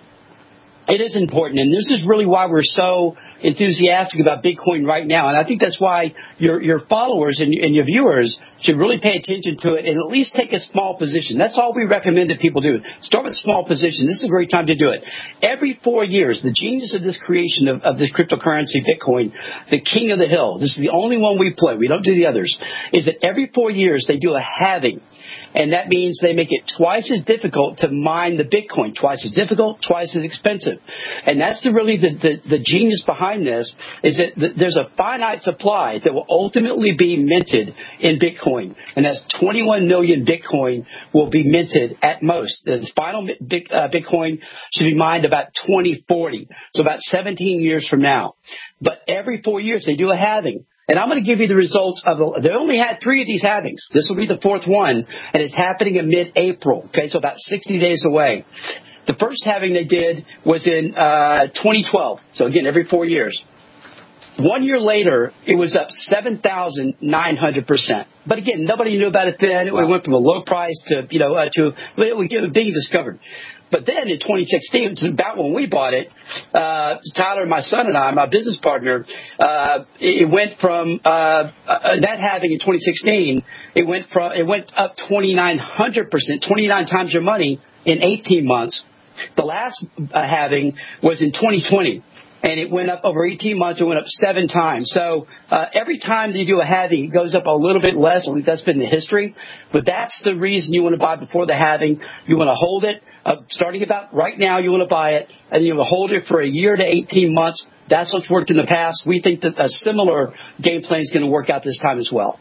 It is important, and this is really why we're so enthusiastic about Bitcoin right now. And I think that's why your your followers and, and your viewers should really pay attention to it and at least take a small position. That's all we recommend that people do. Start with a small position. This is a great time to do it. Every four years, the genius of this creation of, of this cryptocurrency, Bitcoin, the king of the hill, this is the only one we play, we don't do the others, is that every four years they do a halving. And that means they make it twice as difficult to mine the Bitcoin, twice as difficult, twice as expensive. And that's the really the, the, the genius behind this, is that the, there's a finite supply that will ultimately be minted in Bitcoin. And that's twenty-one million Bitcoin will be minted at most. The final big, uh, Bitcoin should be mined about twenty forty, so about seventeen years from now. But every four years they do a halving. And I'm going to give you the results of the, they only had three of these halvings. This will be the fourth one, and it's happening in mid-April, okay, so about sixty days away. The first halving they did was in uh, twenty twelve, so again, every four years. One year later, it was up seven thousand nine hundred percent. But again, nobody knew about it then. It went from a low price to, you know, uh, to it was being discovered. But then in twenty sixteen, which is about when we bought it, uh, Tyler, my son, and I, my business partner, uh, it went from uh, uh, that halving in twenty sixteen. It went from it went up twenty-nine hundred percent, twenty-nine times your money in eighteen months. The last uh, halving was in twenty twenty. And it went up over eighteen months. It went up seven times. So uh, every time that you do a halving, it goes up a little bit less. At least that's been the history. But that's the reason you want to buy before the halving. You want to hold it. Uh, starting about right now, you want to buy it. And you want to hold it for a year to eighteen months. That's what's worked in the past. We think that a similar game plan is going to work out this time as well.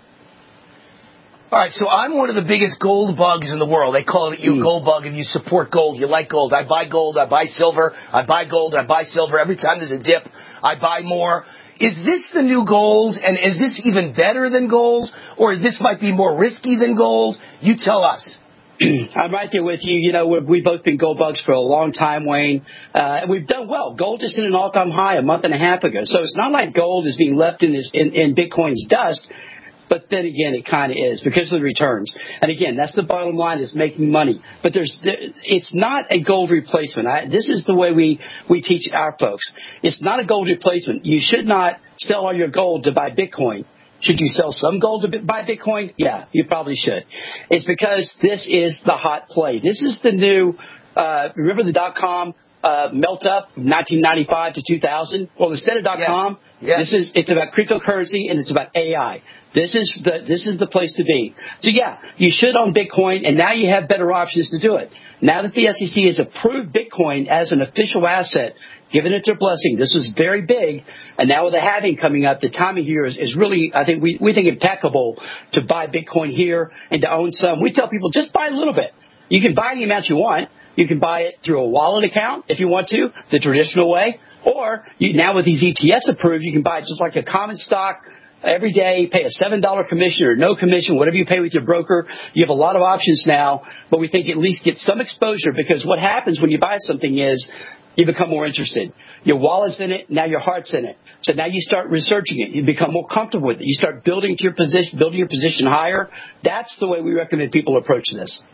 All right, so I'm one of the biggest gold bugs in the world. They call it you mm. gold bug if you support gold. You like gold. I buy gold. I buy silver. I buy gold. I buy silver. Every time there's a dip, I buy more. Is this the new gold, and is this even better than gold, or this might be more risky than gold? You tell us. I'm right there with you. You know, we've, we've both been gold bugs for a long time, Wayne. Uh, and we've done well. Gold just hit an all-time high a month and a half ago. So it's not like gold is being left in, this, in, in Bitcoin's dust. But then again, it kind of is because of the returns. And again, that's the bottom line, is making money. But there's, it's not a gold replacement. I, this is the way we, we teach our folks. It's not a gold replacement. You should not sell all your gold to buy Bitcoin. Should you sell some gold to buy Bitcoin? Yeah, you probably should. It's because this is the hot play. This is the new, uh, remember the dot-com uh, melt up nineteen ninety-five to two thousand? Well, instead of dot-com, yes. Yes. This is, it's about cryptocurrency and it's about A I. This is the this is the place to be. So, yeah, you should own Bitcoin, and now you have better options to do it. Now that the S E C has approved Bitcoin as an official asset, given it their blessing, this was very big, and now with the halving coming up, the timing here is, is really, I think, we, we think impeccable to buy Bitcoin here and to own some. We tell people, just buy a little bit. You can buy the amount you want. You can buy it through a wallet account if you want to, the traditional way, or you, now with these E T Fs approved, you can buy it just like a common stock. Every day, pay a seven dollar commission or no commission, whatever you pay with your broker. You have a lot of options now, but we think at least get some exposure, because what happens when you buy something is you become more interested. Your wallet's in it, now your heart's in it. So now you start researching it. You become more comfortable with it. You start building to your position, building your position higher. That's the way we recommend people approach this.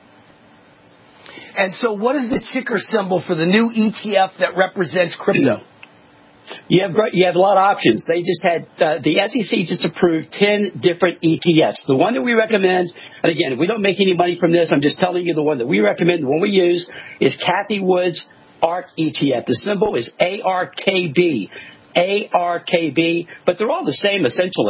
And so what is the ticker symbol for the new E T F that represents crypto? You have you have a lot of options. They just had uh, the S E C just approved ten different E T Fs. The one that we recommend, and again, we don't make any money from this. I'm just telling you the one that we recommend. The one we use is Cathie Wood's ARK E T F. The symbol is A R K B, A R K B, but they're all the same essentially.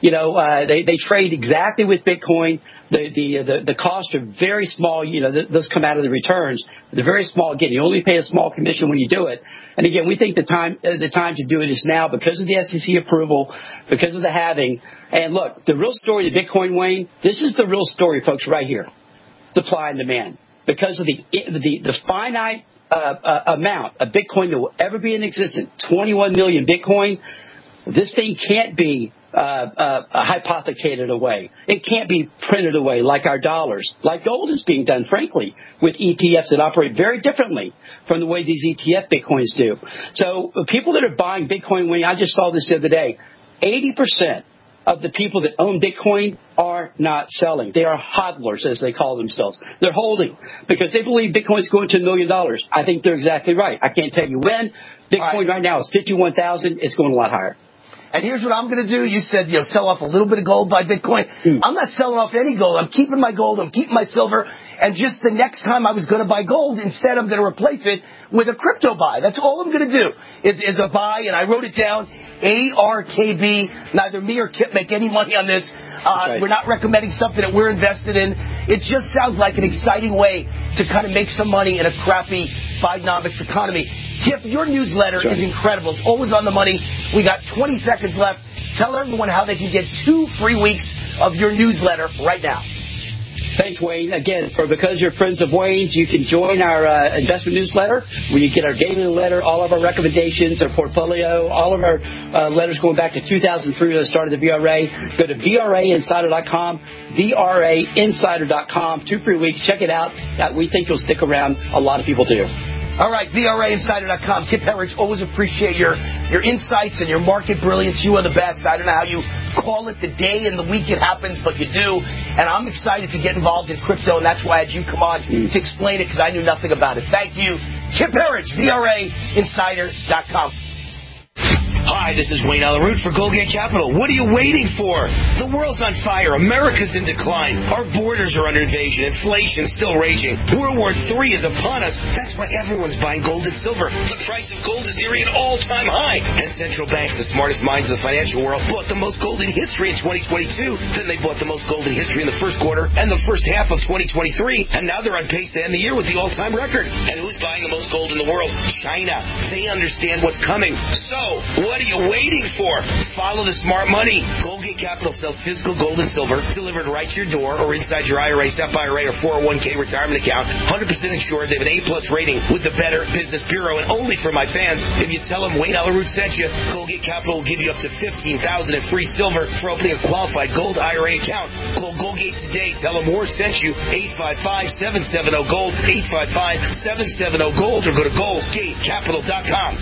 You know, uh, they, they trade exactly with Bitcoin. The, the, the, the costs are very small. You know, th- those come out of the returns. They're very small. Again, you only pay a small commission when you do it. And again, we think the time, uh, the time to do it is now because of the S E C approval, because of the halving. And look, the real story of Bitcoin, Wayne, this is the real story, folks, right here. Supply and demand. Because of the, the, the finite uh, uh, amount of Bitcoin that will ever be in existence, twenty-one million Bitcoin, this thing can't be uh, uh, hypothecated away. It can't be printed away like our dollars, like gold is being done, frankly, with E T Fs that operate very differently from the way these E T F Bitcoins do. So people that are buying Bitcoin, when I just saw this the other day, eighty percent of the people that own Bitcoin are not selling. They are hodlers, as they call themselves. They're holding because they believe Bitcoin's going to a million dollars. I think they're exactly right. I can't tell you when. Bitcoin right, right now is fifty-one thousand. It's going a lot higher. And here's what I'm going to do. You said, you know, sell off a little bit of gold, buy Bitcoin. Mm. I'm not selling off any gold. I'm keeping my gold. I'm keeping my silver. And just the next time I was going to buy gold, instead I'm going to replace it with a crypto buy. That's all I'm going to do is, is a buy. And I wrote it down, A R K B. Neither me or Kip make any money on this. Uh, right. We're not recommending something that we're invested in. It just sounds like an exciting way to kind of make some money in a crappy Bidenomics economy. Kip, your newsletter sure. is incredible. It's always on the money. We got twenty seconds left. Tell everyone how they can get two free weeks of your newsletter right now. Thanks, Wayne. Again, for because you're friends of Wayne's, you can join our uh, investment newsletter where you get our daily letter, all of our recommendations, our portfolio, all of our uh, letters going back to two thousand three when I started the V R A. Go to V R A insider dot com, V R A insider dot com, two free weeks. Check it out. Uh, we think you'll stick around. A lot of people do. All right, V R A insider dot com. Kip Herriage, always appreciate your, your insights and your market brilliance. You are the best. I don't know how you call it the day and the week it happens, but you do. And I'm excited to get involved in crypto, and that's why I had you come on to explain it, because I knew nothing about it. Thank you. Kip Herriage, V R A insider dot com. Hi, this is Wayne Allyn Root for Goldgate Capital. What are you waiting for? The world's on fire. America's in decline. Our borders are under invasion. Inflation's still raging. World War Three is upon us. That's why everyone's buying gold and silver. The price of gold is nearing an all-time high. And central banks, the smartest minds of the financial world, bought the most gold in history in twenty twenty-two. Then they bought the most gold in history in the first quarter and the first half of twenty twenty-three. And now they're on pace to end the year with the all-time record. And who's buying the most gold in the world? China. They understand what's coming. So, what What are you waiting for? Follow the smart money. Goldgate Capital sells physical gold and silver delivered right to your door or inside your I R A, S E P I R A, or four oh one k retirement account. one hundred percent insured. They have an A-plus rating with the Better Business Bureau. And only for my fans, if you tell them Wayne Allyn Root sent you, Goldgate Capital will give you up to fifteen thousand dollars in free silver for opening a qualified gold I R A account. Call Goldgate today. Tell them Moore sent you. eight five five, seven seven zero, GOLD. eight five five, seven seven zero, GOLD. Or go to goldgate capital dot com.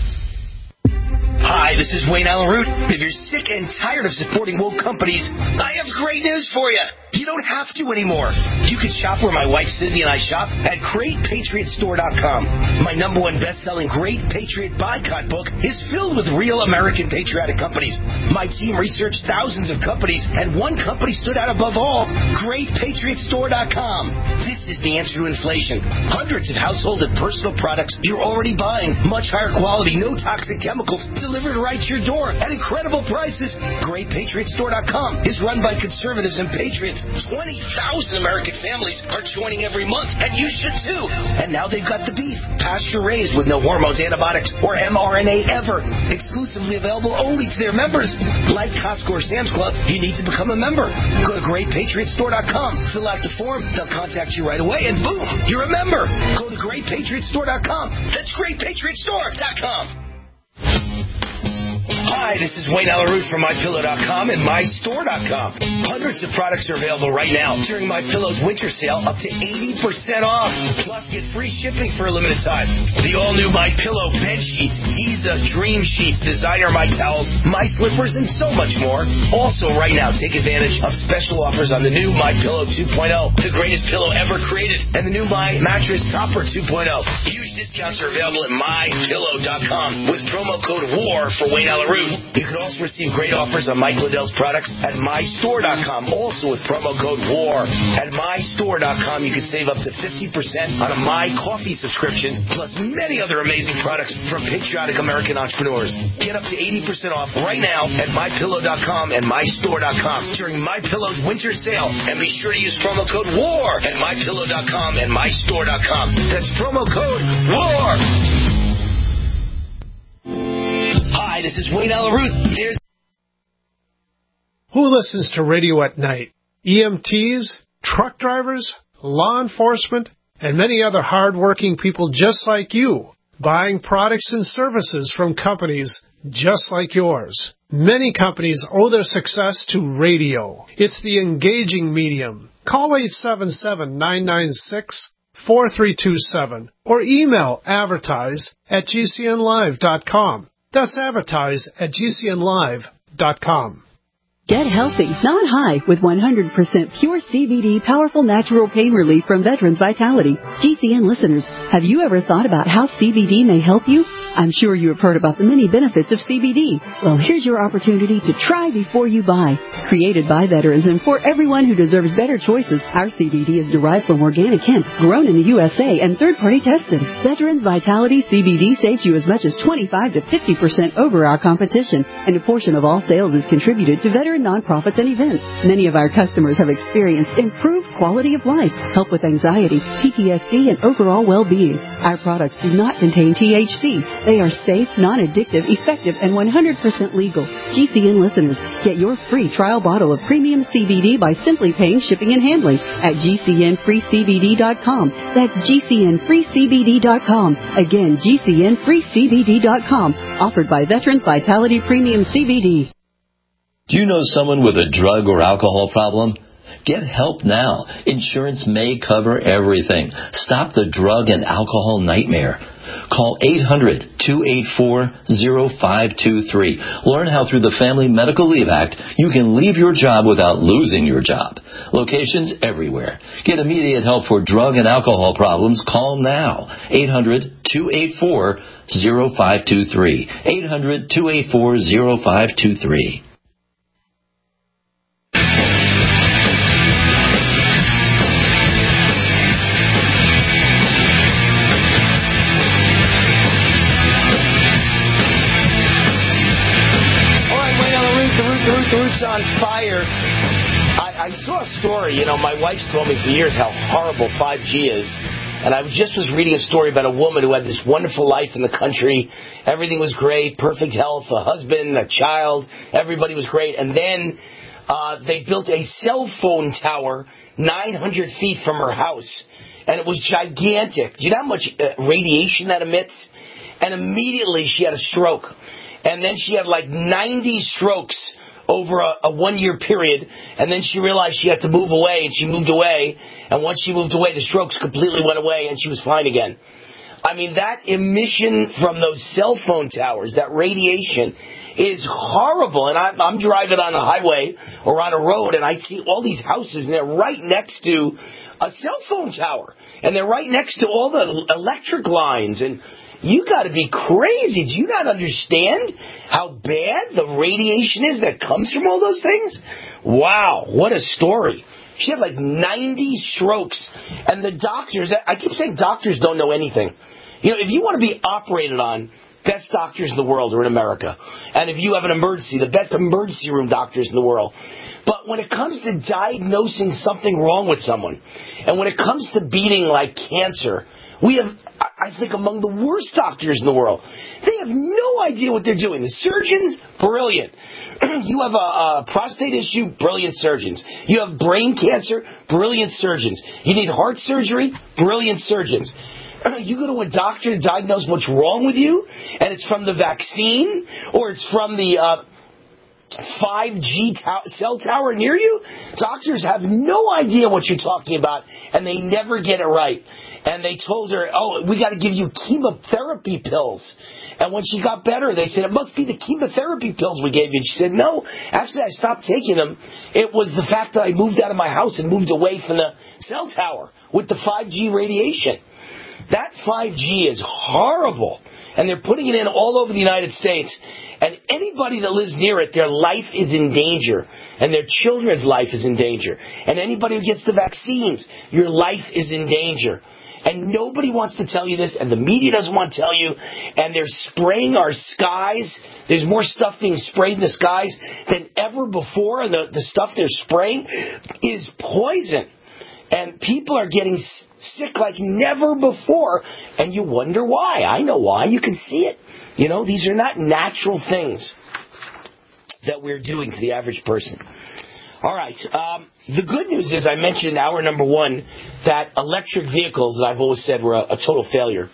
Hi, this is Wayne Allyn Root. If you're sick and tired of supporting woke companies, I have great news for you. You don't have to anymore. You can shop where my wife Cindy and I shop at great patriot store dot com. My number one best-selling Great Patriot Boycott book is filled with real American patriotic companies. My team researched thousands of companies, and one company stood out above all, great patriot store dot com. This is the answer to inflation. Hundreds of household and personal products you're already buying. Much higher quality, no toxic chemicals, delivered right to your door at incredible prices. great patriot store dot com is run by conservatives and patriots. twenty thousand American families are joining every month, and you should too. And now they've got the beef, pasture-raised with no hormones, antibiotics, or M R N A ever. Exclusively available only to their members. Like Costco or Sam's Club, you need to become a member. Go to great patriot store dot com, fill out the form, they'll contact you right away, and boom, you're a member. Go to great patriot store dot com. That's great patriot store dot com. Hi, this is Wayne Allyn Root from my pillow dot com and my store dot com. Hundreds of products are available right now during MyPillow's winter sale, up to eighty percent off. Plus, get free shipping for a limited time. The all-new MyPillow bed sheets, Giza Dream Sheets, designer My Towels, My Slippers, and so much more. Also, right now, take advantage of special offers on the new MyPillow two point oh, the greatest pillow ever created, and the new My Mattress Topper two point oh. Use Discounts are available at my pillow dot com with promo code WAR for Wayne Allyn Root. You can also receive great offers on Mike Lindell's products at my store dot com, also with promo code WAR. At my store dot com, you can save up to fifty percent on a My Coffee subscription, plus many other amazing products from patriotic American entrepreneurs. Get up to eighty percent off right now at my pillow dot com and my store dot com during MyPillow's winter sale. And be sure to use promo code WAR at my pillow dot com and my store dot com. That's promo code WAR. Hi, this is Wayne Allyn Root. There's Who listens to radio at night? E M Ts, truck drivers, law enforcement, and many other hard-working people just like you, buying products and services from companies just like yours. Many companies owe their success to radio. It's the engaging medium. Call eight seven seven, nine nine six, four three two seven or email advertise at g c n live dot com. That's advertise at g c n live dot com. Get healthy, not high, with one hundred percent pure C B D powerful natural pain relief from Veterans Vitality. G C N listeners, have you ever thought about how C B D may help you? I'm sure you have heard about the many benefits of C B D. Well, here's your opportunity to try before you buy. Created by veterans and for everyone who deserves better choices, our C B D is derived from organic hemp, grown in the U S A and third-party tested. Veterans Vitality C B D saves you as much as twenty-five to fifty percent over our competition, and a portion of all sales is contributed to veteran nonprofits and events. Many of our customers have experienced improved quality of life, help with anxiety, P T S D, and overall well-being. Our products do not contain T H C. They are safe, non-addictive, effective, and one hundred percent legal. G C N listeners, get your free trial bottle of premium C B D by simply paying shipping and handling at g c n free c b d dot com. That's g c n free c b d dot com. Again, g c n free c b d dot com. Offered by Veterans Vitality Premium C B D. Do you know someone with a drug or alcohol problem? Get help now. Insurance may cover everything. Stop the drug and alcohol nightmare. Call eight hundred, two eight four, zero five two three. Learn how through the Family Medical Leave Act you can leave your job without losing your job. Locations everywhere. Get immediate help for drug and alcohol problems. Call now. eight hundred, two eight four, zero five two three. eight hundred, two eight four, zero five two three. The Root's on fire. I, I saw a story. You know, my wife's told me for years how horrible five G is. And I just was reading a story about a woman who had this wonderful life in the country. Everything was great, perfect health, a husband, a child. Everybody was great. And then uh, they built a cell phone tower nine hundred feet from her house. And it was gigantic. Do you know how much uh, radiation that emits? And immediately she had a stroke. And then she had like ninety strokes over a, a one-year period, and then she realized she had to move away, and she moved away, and once she moved away, the strokes completely went away, and she was fine again. I mean, that emission from those cell phone towers, that radiation, is horrible, and I'm, I'm driving on a highway or on a road, and I see all these houses, and they're right next to a cell phone tower, and they're right next to all the electric lines, and you got to be crazy. Do you not understand how bad the radiation is that comes from all those things? Wow, what a story. She had like ninety strokes. And the doctors, I keep saying doctors don't know anything. You know, if you want to be operated on, best doctors in the world are in America. And if you have an emergency, the best emergency room doctors in the world. But when it comes to diagnosing something wrong with someone, and when it comes to beating like cancer, we have, I think, among the worst doctors in the world. They have no idea what they're doing. The surgeons, brilliant. You have a, a prostate issue, brilliant surgeons. You have brain cancer, brilliant surgeons. You need heart surgery, brilliant surgeons. You go to a doctor to diagnose what's wrong with you, and it's from the vaccine, or it's from the uh, five G to- cell tower near you. Doctors have no idea what you're talking about, and they never get it right. And they told her, oh, we got to give you chemotherapy pills. And when she got better, they said, it must be the chemotherapy pills we gave you. And she said, no, actually, I stopped taking them. It was the fact that I moved out of my house and moved away from the cell tower with the five G radiation. That five G is horrible. And they're putting it in all over the United States. And anybody that lives near it, their life is in danger. And their children's life is in danger. And anybody who gets the vaccines, your life is in danger. And nobody wants to tell you this, and the media doesn't want to tell you. And they're spraying our skies. There's more stuff being sprayed in the skies than ever before. And the, the stuff they're spraying is poison. And people are getting sick like never before. And you wonder why. I know why. You can see it. You know, these are not natural things that we're doing to the average person. All right. Um, the good news is I mentioned in hour number one that electric vehicles, that I've always said were a, a total failure.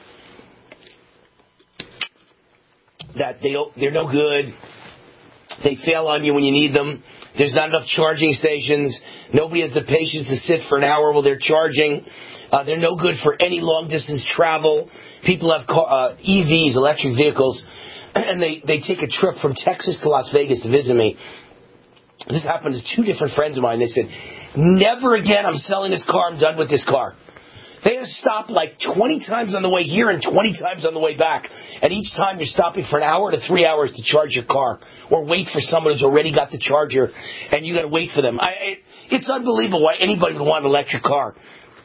That they, they're no good. They fail on you when you need them. There's not enough charging stations. Nobody has the patience to sit for an hour while they're charging. Uh, they're no good for any long-distance travel. People have car, uh, E Vs, electric vehicles, and they, they take a trip from Texas to Las Vegas to visit me. This happened to two different friends of mine. They said, never again, I'm selling this car, I'm done with this car. They had to stop like twenty times on the way here and twenty times on the way back. And each time you're stopping for an hour to three hours to charge your car. Or wait for someone who's already got the charger, and you got to wait for them. I, it, it's unbelievable why anybody would want an electric car.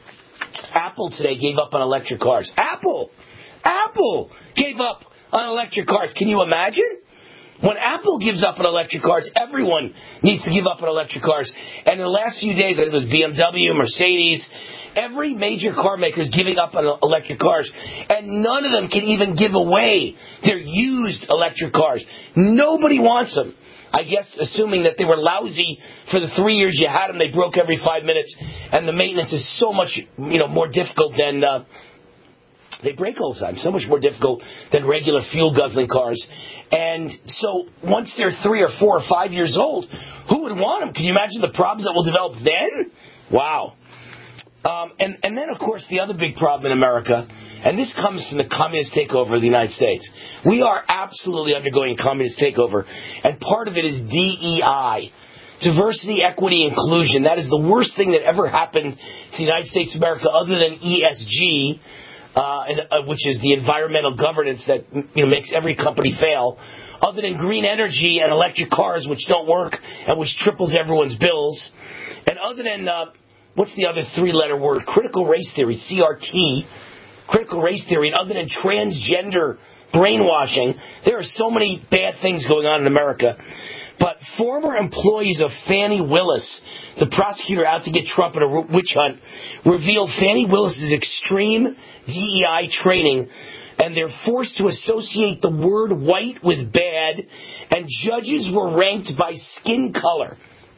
Apple today gave up on electric cars. Apple! Apple gave up on electric cars. Can you imagine? When Apple gives up on electric cars, everyone needs to give up on electric cars. And in the last few days, I think it was B M W, Mercedes, every major car maker is giving up on electric cars. And none of them can even give away their used electric cars. Nobody wants them. I guess assuming that they were lousy for the three years you had them, they broke every five minutes, and the maintenance is so much, you know, more difficult than uh, they break all the time. So much more difficult than regular fuel guzzling cars. And so once they're three or four or five years old, who would want them? Can you imagine the problems that will develop then? Wow. Um, and, and then, of course, the other big problem in America, and this comes from the communist takeover of the United States. We are absolutely undergoing a communist takeover, and part of it is D E I. Diversity, equity, inclusion. That is the worst thing that ever happened to the United States of America other than E S G, uh, and, uh, which is the environmental governance that, you know, makes every company fail. Other than green energy and electric cars, which don't work and which triples everyone's bills. And other than... Uh, What's the other three-letter word? Critical race theory, C R T. Critical race theory. And other than transgender brainwashing, there are so many bad things going on in America. But former employees of Fani Willis, the prosecutor out to get Trump in a witch hunt, revealed Fani Willis's extreme D E I training, and they're forced to associate the word white with bad, and judges were ranked by skin color.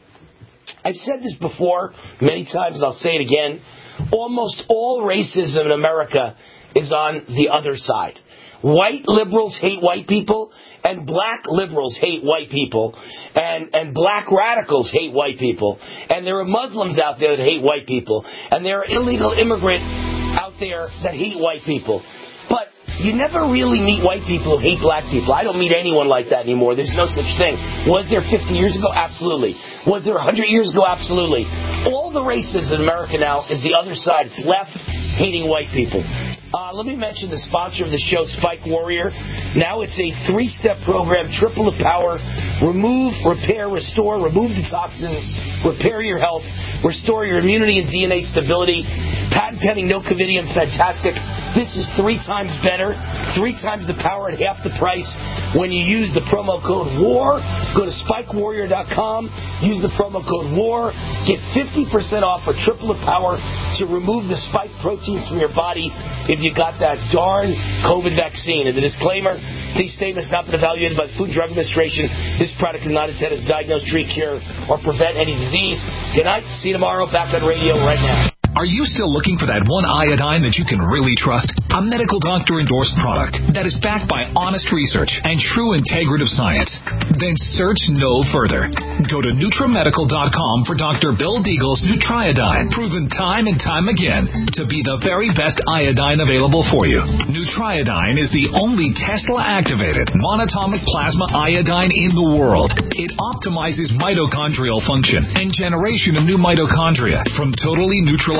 I've said this before many times, and I'll say it again. Almost all racism in America is on the other side. White liberals hate white people, and black liberals hate white people, and, and black radicals hate white people, and there are Muslims out there that hate white people, and there are illegal immigrants out there that hate white people. But you never really meet white people who hate black people. I don't meet anyone like that anymore. There's no such thing. Was there fifty years ago? Absolutely. Was there one hundred years ago? Absolutely. All the racism in America now is the other side. It's left hating white people. Uh, let me mention the sponsor of the show, Spike Warrior. Now it's a three-step program, triple the power. Remove, repair, restore, remove the toxins, repair your health, restore your immunity and D N A stability. Patent pending, no Covidium, fantastic. This is three times better, three times the power at half the price when you use the promo code WAR. Go to spike warrior dot com, use the promo code WAR, get fifty percent off for triple the power to remove the spike proteins from your body if you got that darn COVID vaccine. And the disclaimer, these statements have not been evaluated by the Food and Drug Administration. This product is not intended to diagnose, treat, cure, or prevent any disease. Good night. See you tomorrow. Back on radio right now. Are you still looking for that one iodine that you can really trust? A medical doctor-endorsed product that is backed by honest research and true integrative science? Then search no further. Go to Nutra Medical dot com for Doctor Bill Deagle's Nutriodine, proven time and time again to be the very best iodine available for you. Nutriodine is the only Tesla-activated monatomic plasma iodine in the world. It optimizes mitochondrial function and generation of new mitochondria from totally neutralized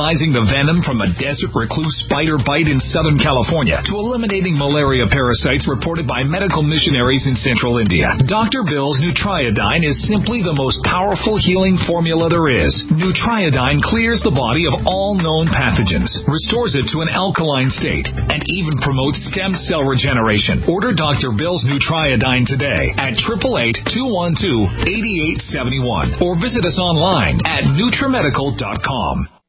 neutralizing the venom from a desert recluse spider bite in Southern California to eliminating malaria parasites reported by medical missionaries in central India. Doctor Bill's Nutriodine is simply the most powerful healing formula there is. Nutriodine clears the body of all known pathogens, restores it to an alkaline state, and even promotes stem cell regeneration. Order Doctor Bill's Nutriodine today at eight eight eight, two one two, eight eight seven one or visit us online at Nutrimedical dot com.